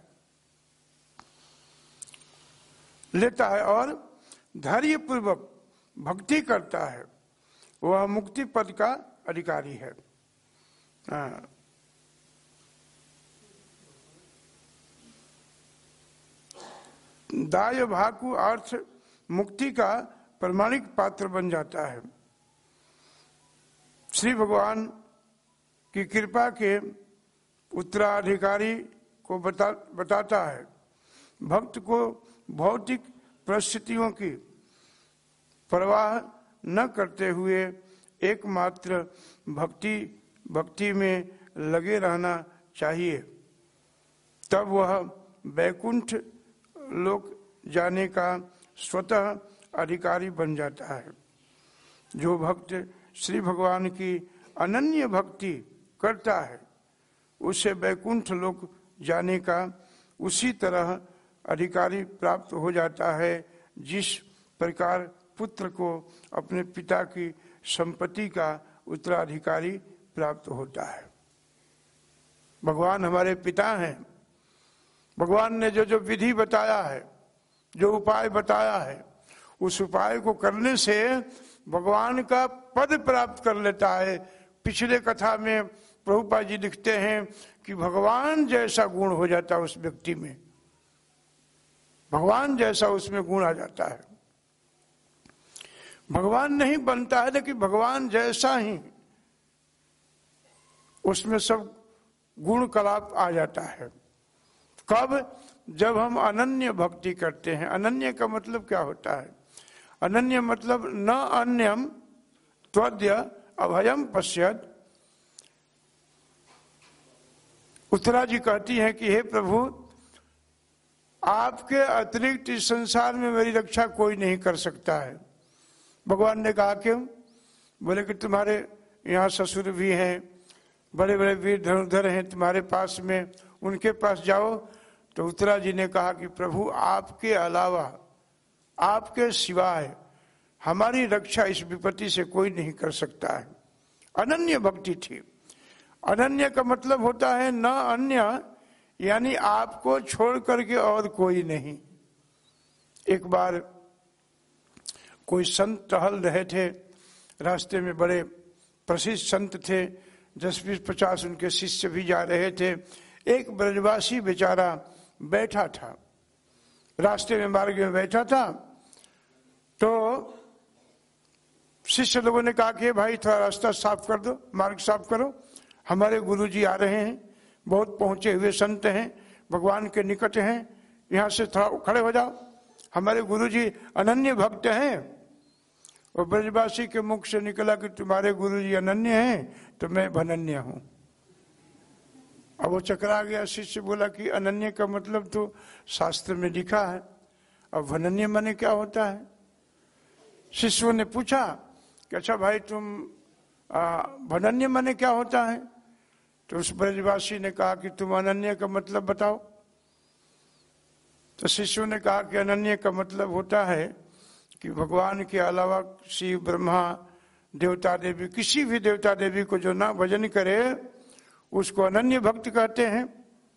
लेता है और धैर्य पूर्वक भक्ति करता है, वह मुक्ति पद का अधिकारी है। दाय भाकु अर्थ मुक्ति का प्रमाणिक पात्र बन जाता है। श्री भगवान की कृपा के उत्तराधिकारी को बता बताता है। भक्त को भौतिक परिस्थितियों की परवाह न करते हुए एकमात्र भक्ति भक्ति में लगे रहना चाहिए, तब वह वैकुंठ लोक जाने का स्वतः अधिकारी बन जाता है। जो भक्त श्री भगवान की अनन्य भक्ति करता है उसे वैकुंठ लोक जाने का उसी तरह अधिकारी प्राप्त हो जाता है, जिस प्रकार पुत्र को अपने पिता की संपत्ति का उत्तराधिकारी प्राप्त होता है। भगवान हमारे पिता हैं। भगवान ने जो जो विधि बताया है, जो उपाय बताया है, उस उपाय को करने से भगवान का पद प्राप्त कर लेता है। पिछले कथा में प्रभुपाद जी लिखते हैं कि भगवान जैसा गुण हो जाता है उस व्यक्ति में, भगवान जैसा उसमें गुण आ जाता है। भगवान नहीं बनता है, लेकिन भगवान जैसा ही उसमें सब गुण कलाप आ जाता है। कब? जब हम अनन्य भक्ति करते हैं। अनन्य का मतलब क्या होता है? अनन्य मतलब न अन्यम त्वद्य अभयम पश्यत। उत्तरा जी कहती हैं कि हे प्रभु, आपके अतिरिक्त इस संसार में मेरी रक्षा कोई नहीं कर सकता है। भगवान ने कहा क्यों? बोले कि तुम्हारे यहाँ ससुर भी हैं, बड़े बड़े वीर धनुर्धर हैं तुम्हारे पास में, उनके पास जाओ। तो उत्तरा जी ने कहा कि प्रभु, आपके अलावा, आपके सिवाय हमारी रक्षा इस विपत्ति से कोई नहीं कर सकता है। अनन्य भक्ति थी। अनन्य का मतलब होता है न अन्य, यानी आपको छोड़ करके और कोई नहीं। एक बार कोई संत टहल रहे थे, रास्ते में बड़े प्रसिद्ध संत थे, दस बीस पचास उनके शिष्य भी जा रहे थे। एक ब्रजवासी बेचारा बैठा था, रास्ते में मार्ग में बैठा था। तो शिष्य लोगों ने कहा कि भाई थोड़ा रास्ता साफ कर दो, मार्ग साफ करो, हमारे गुरुजी आ रहे हैं, बहुत पहुंचे हुए संत हैं, भगवान के निकट हैं, यहाँ से थोड़ा खड़े हो जाओ, हमारे गुरुजी अनन्य भक्त हैं। और ब्रजवासी के मुख से निकला कि तुम्हारे गुरुजी अनन्य हैं तो मैं भनन्य हूं। अब वो चकरा गया। शिष्य बोला कि अनन्य का मतलब तो शास्त्र में लिखा है, अब भनन्य माने क्या होता है? शिष्यों ने पूछा कि अच्छा भाई तुम भनन्य माने क्या होता है? तो उस ब्रजवासी ने कहा कि तुम अनन्य का मतलब बताओ। तो शिष्यों ने कहा कि अनन्य का मतलब होता है कि भगवान के अलावा शिव, ब्रह्मा, देवता देवी, किसी भी देवता देवी को जो ना भजन करे उसको अनन्य भक्त कहते हैं।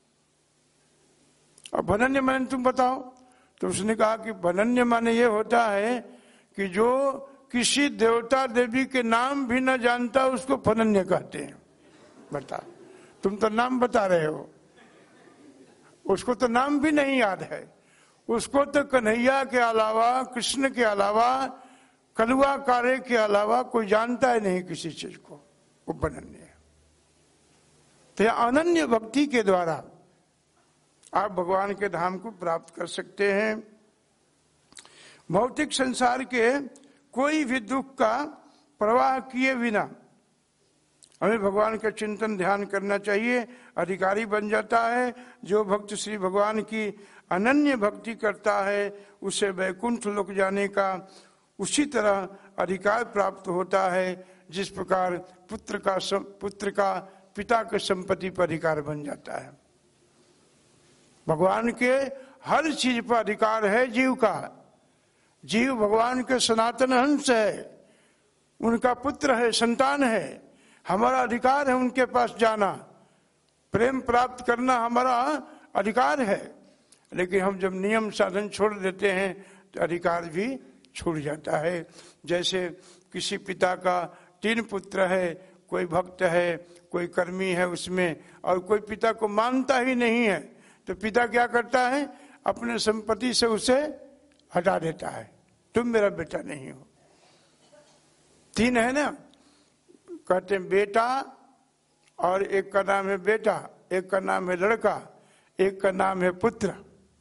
अब भनन्य माने तुम बताओ। तो उसने कहा कि भनन्य माने ये होता है कि जो किसी देवता देवी के नाम भी न जानता उसको भनन्य कहते हैं। बता, तुम तो नाम बता रहे हो, उसको तो नाम भी नहीं याद है। उसको तो कन्हैया के अलावा, कृष्ण के अलावा, कलुआ कारे के अलावा कोई जानता ही नहीं किसी चीज को, वो भनन्य है। तो अनन्य भक्ति के द्वारा आप भगवान के धाम को प्राप्त कर सकते हैं। भौतिक संसार के कोई भी दुख का प्रवाह किए बिना हमें भगवान का चिंतन ध्यान करना चाहिए। अधिकारी बन जाता है। जो भक्त श्री भगवान की अनन्य भक्ति करता है उसे वैकुंठ लोक जाने का उसी तरह अधिकार प्राप्त होता है जिस प्रकार पुत्र का पुत्र का पिता के संपत्ति पर अधिकार बन जाता है। भगवान के हर चीज पर अधिकार है जीव का। जीव भगवान के सनातन हंस है, उनका पुत्र है, संतान है। हमारा अधिकार है उनके पास जाना, प्रेम प्राप्त करना हमारा अधिकार है। लेकिन हम जब नियम साधन छोड़ देते हैं तो अधिकार भी छूट जाता है। जैसे किसी पिता का तीन पुत्र है, कोई भक्त है, कोई कर्मी है उसमें, और कोई पिता को मानता ही नहीं है, तो पिता क्या करता है? अपने संपत्ति से उसे हटा देता है, तुम मेरा बेटा नहीं हो। तीन है ना, कहते हैं बेटा, और एक का नाम है बेटा, एक का नाम है लड़का, एक का नाम है पुत्र।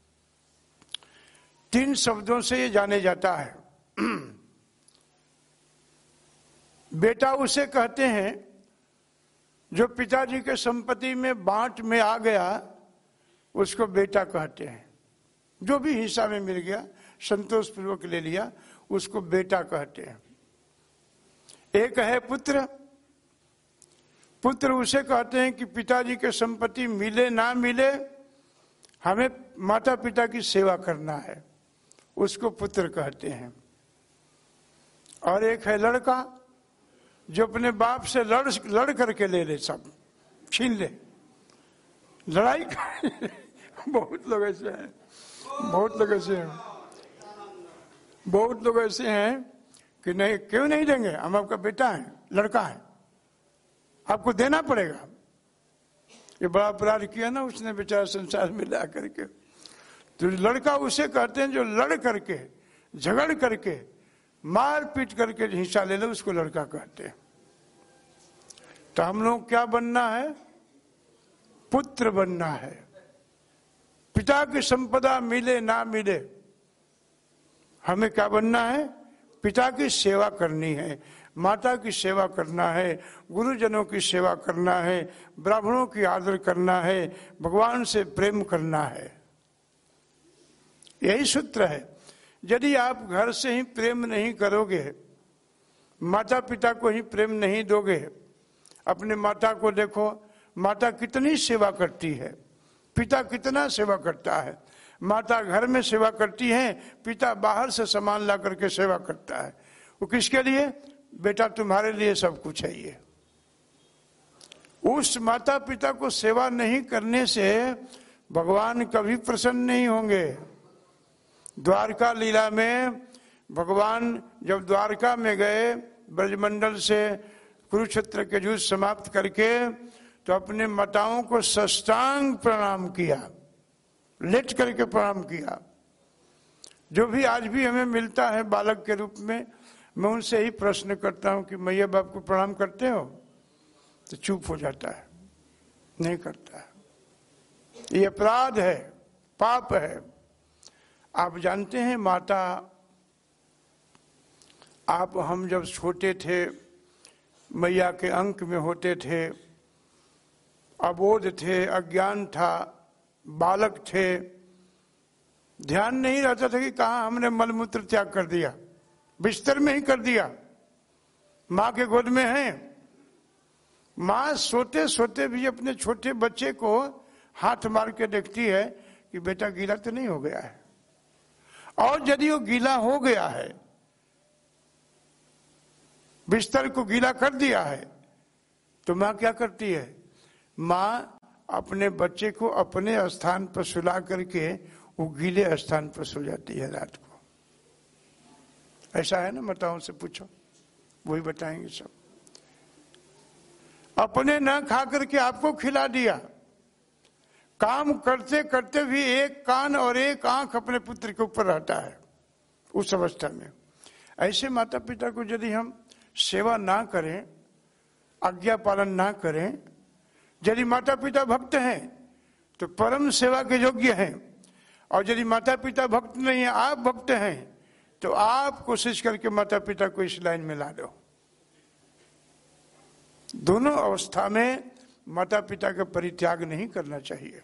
तीन शब्दों से ये जाने जाता है। बेटा उसे कहते हैं जो पिताजी के संपत्ति में बांट में आ गया, उसको बेटा कहते हैं। जो भी हिस्सा में मिल गया संतोष पूर्वक ले लिया, उसको बेटा कहते हैं। एक है पुत्र। पुत्र उसे कहते हैं कि पिताजी के संपत्ति मिले ना मिले, हमें माता पिता की सेवा करना है, उसको पुत्र कहते हैं। और एक है लड़का। जो अपने बाप से लड़ लड़ करके ले ले, सब छीन ले, लड़ाई बहुत लोग ऐसे हैं, बहुत लोग ऐसे हैं, बहुत लोग ऐसे हैं कि नहीं, क्यों नहीं देंगे, हम आपका बेटा है, लड़का है, आपको देना पड़ेगा। ये बड़ा अपराध किया ना उसने बेचारा संसार में ला करके। तो लड़का उसे कहते हैं जो लड़ करके, झगड़ करके, मार पीट करके हिस्सा ले लो, उसको लड़का कहते हैं। तो हम लोग क्या बनना है? पुत्र बनना है। पिता की संपदा मिले ना मिले, हमें क्या बनना है? पिता की सेवा करनी है, माता की सेवा करना है, गुरुजनों की सेवा करना है, ब्राह्मणों की आदर करना है, भगवान से प्रेम करना है। यही सूत्र है। यदि आप घर से ही प्रेम नहीं करोगे, माता पिता को ही प्रेम नहीं दोगे, अपने माता को देखो, माता कितनी सेवा करती है, पिता कितना सेवा करता है। माता घर में सेवा करती है, पिता बाहर से सामान ला करके सेवा करता है। वो किसके लिए? बेटा तुम्हारे लिए सब कुछ है। ये उस माता पिता को सेवा नहीं करने से भगवान कभी प्रसन्न नहीं होंगे। द्वारका लीला में भगवान जब द्वारका में गए, ब्रजमंडल से कुरुक्षेत्र के युद्ध समाप्त करके, तो अपने माताओं को साष्टांग प्रणाम किया, लेट करके प्रणाम किया। जो भी आज भी हमें मिलता है बालक के रूप में, मैं उनसे ही प्रश्न करता हूं कि मैया बाप को प्रणाम करते हो? तो चुप हो जाता है, नहीं करता है। ये अपराध है, पाप है। आप जानते हैं माता, आप हम जब छोटे थे, मैया के अंक में होते थे, अबोध थे, अज्ञान था, बालक थे, ध्यान नहीं रहता था कि कहाँ हमने मलमूत्र त्याग कर दिया, बिस्तर में ही कर दिया, माँ के गोद में है। माँ सोते सोते भी अपने छोटे बच्चे को हाथ मार के देखती है कि बेटा गीला तो नहीं हो गया है। और यदि वो गीला हो गया है, बिस्तर को गीला कर दिया है, तो माँ क्या करती है? माँ अपने बच्चे को अपने स्थान पर सुला करके वो गीले स्थान पर सो जाती है रात को। ऐसा है ना? माताओं से पूछो, वही बताएंगे सब। अपने न खा करके आपको खिला दिया। काम करते करते भी एक कान और एक आंख अपने पुत्र के ऊपर रहता है उस अवस्था में। ऐसे माता पिता को यदि हम सेवा ना करें, आज्ञा पालन ना करें, यदि माता पिता भक्त हैं तो परम सेवा के योग्य हैं, और यदि माता पिता भक्त नहीं है, आप भक्त हैं, तो आप कोशिश करके माता पिता को इस लाइन में ला दो। दोनों अवस्था में माता पिता का परित्याग नहीं करना चाहिए।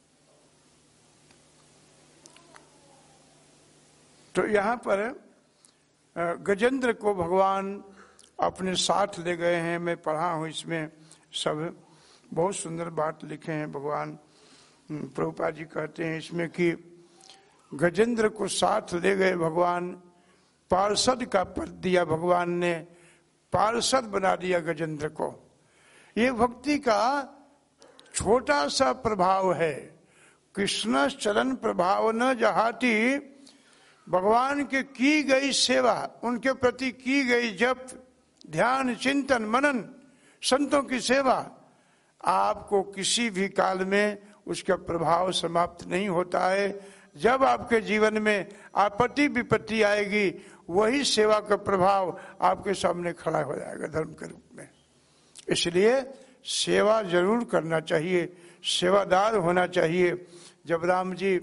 तो यहाँ पर गजेंद्र को भगवान अपने साथ ले गए हैं। मैं पढ़ा हूँ, इसमें सब बहुत सुंदर बात लिखे हैं भगवान। प्रभुपाद जी कहते हैं इसमें कि गजेंद्र को साथ ले गए भगवान, पार्षद का पद दिया भगवान ने, पार्षद बना दिया गजेंद्र को। ये भक्ति का छोटा सा प्रभाव है। कृष्ण चरण प्रभाव न जहाती, भगवान के की गई सेवा, उनके प्रति की गई जप, ध्यान, चिंतन, मनन, संतों की सेवा, आपको किसी भी काल में उसका प्रभाव समाप्त नहीं होता है। जब आपके जीवन में आपत्ति विपत्ति आएगी, वही सेवा का प्रभाव आपके सामने खड़ा हो जाएगा धर्म के रूप में। इसलिए सेवा जरूर करना चाहिए, सेवादार होना चाहिए। जब राम जी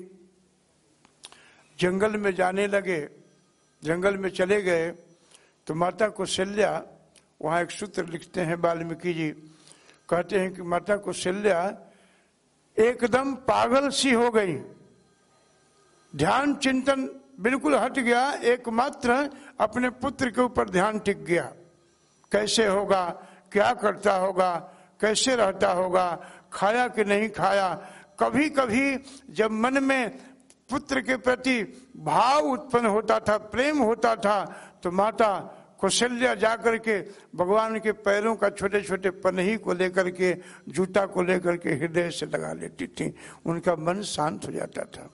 जंगल में जाने लगे, जंगल में चले गए, तो माता कौशल्या, वहाँ एक सूत्र लिखते हैं वाल्मीकि जी, कहते हैं कि माता कौशल्या एकदम पागल सी हो गई, ध्यान चिंतन बिल्कुल हट गया, एकमात्र अपने पुत्र के ऊपर ध्यान टिक गया। कैसे होगा, क्या करता होगा, कैसे रहता होगा, खाया कि नहीं खाया। कभी कभी जब मन में पुत्र के प्रति भाव उत्पन्न होता था, प्रेम होता था, तो माता कौशल्या जा करके भगवान के पैरों का छोटे छोटे पनही को लेकर के, जूता को लेकर के हृदय से लगा लेती थी, उनका मन शांत हो जाता था।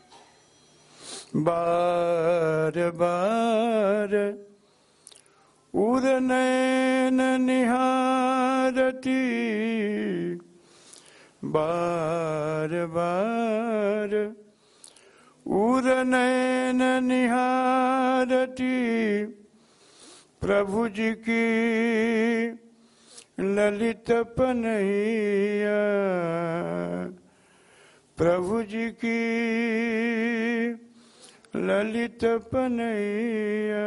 बार बार उर नैन निहारती, बार बार उर नैन निहारती, प्रभु जी की ललित पनैया, प्रभु जी की ललित पनैया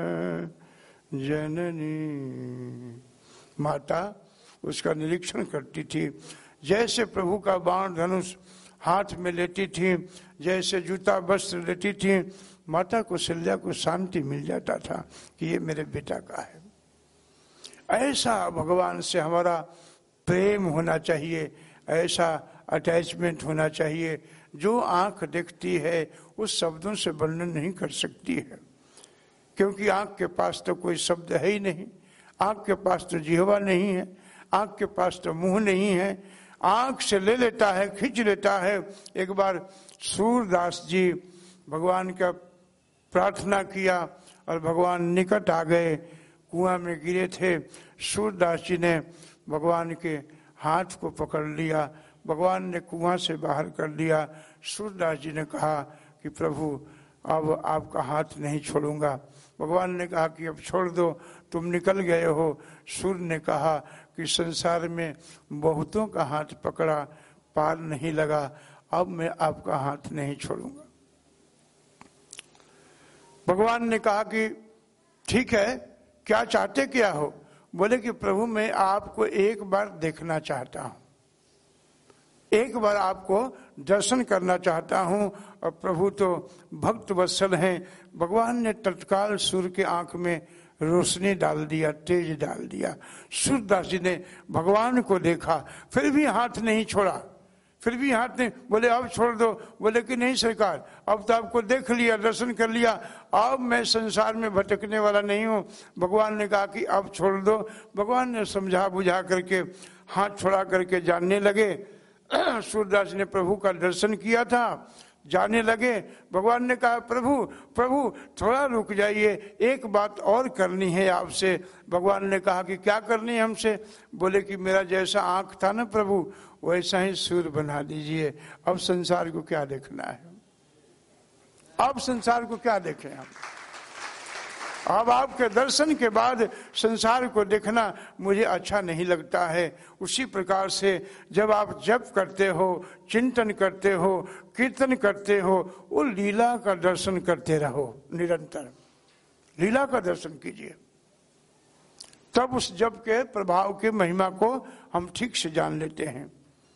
जननी। माता उसका निरीक्षण करती थी, जैसे प्रभु का बाण धनुष हाथ में लेती थी, जैसे जूता वस्त्र लेती थी, माता कौशल्या को शांति मिल जाता था कि ये मेरे बेटा का है। ऐसा भगवान से हमारा प्रेम होना चाहिए, ऐसा अटैचमेंट होना चाहिए जो आंख देखती है उस शब्दों से वर्णन नहीं कर सकती है, क्योंकि आंख के पास तो कोई शब्द है ही नहीं, आंख के पास तो जिह्वा नहीं है, आंख के पास तो मुंह नहीं है, आंख से ले लेता है, खींच लेता है। एक बार सूरदास जी भगवान का प्रार्थना किया और भगवान निकट आ गए, कुआं में गिरे थे। सूरदास जी ने भगवान के हाथ को पकड़ लिया, भगवान ने कुआं से बाहर कर दिया। सूरदास जी ने कहा कि प्रभु अब आपका हाथ नहीं छोड़ूंगा। भगवान ने कहा कि अब छोड़ दो, तुम निकल गए हो। सूर्य ने कहा कि संसार में बहुतों का हाथ पकड़ा, पार नहीं लगा, अब मैं आपका हाथ नहीं छोड़ूंगा। भगवान ने कहा कि ठीक है, क्या चाहते क्या हो? बोले कि प्रभु मैं आपको एक बार देखना चाहता हूं, एक बार आपको दर्शन करना चाहता हूं। और प्रभु तो भक्त वत्सल हैं। भगवान ने तत्काल सूर्य के आंख में रोशनी डाल दिया, तेज डाल दिया। सूरदास जी ने भगवान को देखा, फिर भी हाथ नहीं छोड़ा, फिर भी हाथ नहीं। बोले अब छोड़ दो। बोले कि नहीं सरकार, अब तो आपको देख लिया, दर्शन कर लिया, अब मैं संसार में भटकने वाला नहीं हूँ। भगवान ने कहा कि अब छोड़ दो। भगवान ने समझा बुझा करके हाथ छोड़ा करके जानने लगे। सूरदास ने प्रभु का दर्शन किया था, जाने लगे। भगवान ने कहा प्रभु प्रभु थोड़ा रुक जाइए, एक बात और करनी है आपसे। भगवान ने कहा कि क्या करनी है हमसे? बोले कि मेरा जैसा आंख था ना प्रभु, वैसा ही सूर्य बना दीजिए। अब संसार को क्या देखना है, अब संसार को क्या देखें हम? अब आपके दर्शन के बाद संसार को देखना मुझे अच्छा नहीं लगता है। उसी प्रकार से जब आप जप करते हो, चिंतन करते हो, कीर्तन करते हो, वो लीला का दर्शन करते रहो, निरंतर लीला का दर्शन कीजिए। तब उस जप के प्रभाव के महिमा को हम ठीक से जान लेते हैं।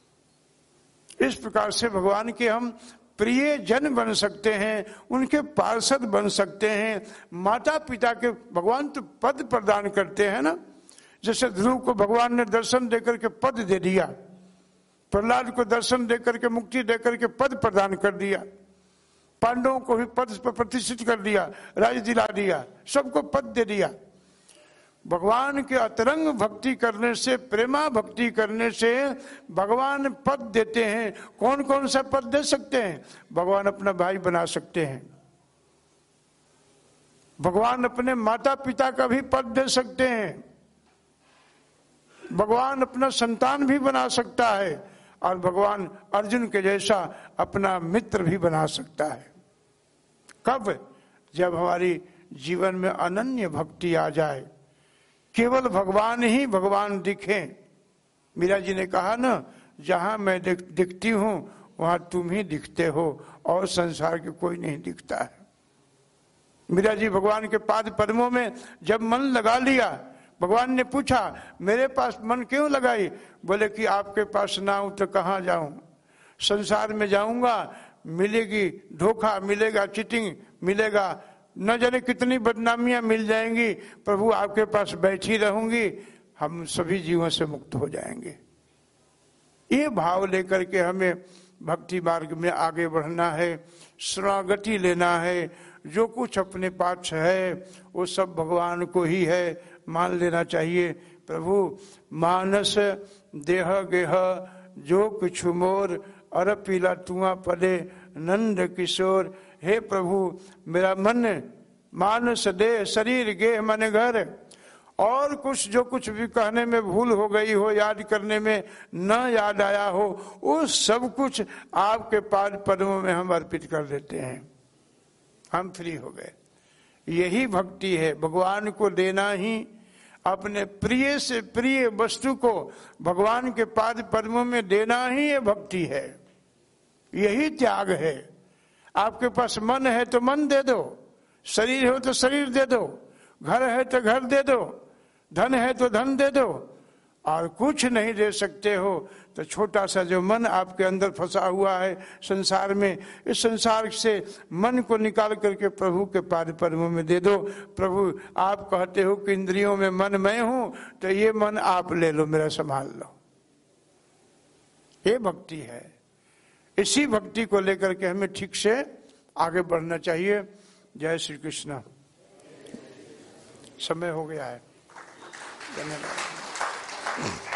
इस प्रकार से भगवान के हम प्रिय जन बन सकते हैं, उनके पार्षद बन सकते हैं। माता पिता के भगवान तो पद प्रदान करते हैं ना, जैसे ध्रुव को भगवान ने दर्शन देकर के पद दे दिया, प्रहलाद को दर्शन देकर के मुक्ति देकर के पद प्रदान कर दिया, पांडवों को भी पद पर प्रतिष्ठित कर दिया, राज दिला दिया, सबको पद दे दिया। भगवान के अतरंग भक्ति करने से, प्रेमा भक्ति करने से भगवान पद देते हैं। कौन कौन सा पद दे सकते हैं? भगवान अपना भाई बना सकते हैं, भगवान अपने माता पिता का भी पद दे सकते हैं, भगवान अपना संतान भी बना सकता है, और भगवान अर्जुन के जैसा अपना मित्र भी बना सकता है। कब? जब हमारी जीवन में अनन्य भक्ति आ जाए, केवल भगवान ही भगवान दिखे। मीरा जी ने कहा ना, जहां मैं दिख, दिखती हूं वहां तुम ही दिखते हो, और संसार के कोई नहीं दिखता है। मीरा जी भगवान के पाद पद्मों में जब मन लगा लिया, भगवान ने पूछा मेरे पास मन क्यों लगाई? बोले कि आपके पास ना हूं तो कहां जाऊं, संसार में जाऊंगा मिलेगी धोखा, मिलेगा चीटिंग, मिलेगा न जाने कितनी बदनामियां मिल जाएंगी, प्रभु आपके पास बैठी रहूंगी, हम सभी जीवों से मुक्त हो जाएंगे। ये भाव लेकर के हमें भक्ति मार्ग में आगे बढ़ना है, शरणागति लेना है। जो कुछ अपने पास है वो सब भगवान को ही है, मान लेना चाहिए। प्रभु मानस देह गेह जो कुछ मोर, अर पीला तुआ पदे नंद किशोर। हे प्रभु मेरा मन, मानस देह शरीर गेह मन घर, और कुछ जो कुछ भी कहने में भूल हो गई हो, याद करने में न याद आया हो, वो सब कुछ आपके पाद पद्मों में हम अर्पित कर देते हैं, हम फ्री हो गए। यही भक्ति है, भगवान को देना ही, अपने प्रिय से प्रिय वस्तु को भगवान के पाद पद्मों में देना ही ये भक्ति है, यही त्याग है। आपके पास मन है तो मन दे दो, शरीर हो तो शरीर दे दो, घर है तो घर दे दो, धन है तो धन दे दो, और कुछ नहीं दे सकते हो तो छोटा सा जो मन आपके अंदर फंसा हुआ है संसार में, इस संसार से मन को निकाल करके प्रभु के पाद पद्मों में दे दो। प्रभु आप कहते हो कि इंद्रियों में मन मैं हूं, तो ये मन आप ले लो, मेरा संभाल लो। ये भक्ति है। इसी भक्ति को लेकर के हमें ठीक से आगे बढ़ना चाहिए। जय श्री कृष्ण। समय हो गया है, धन्यवाद।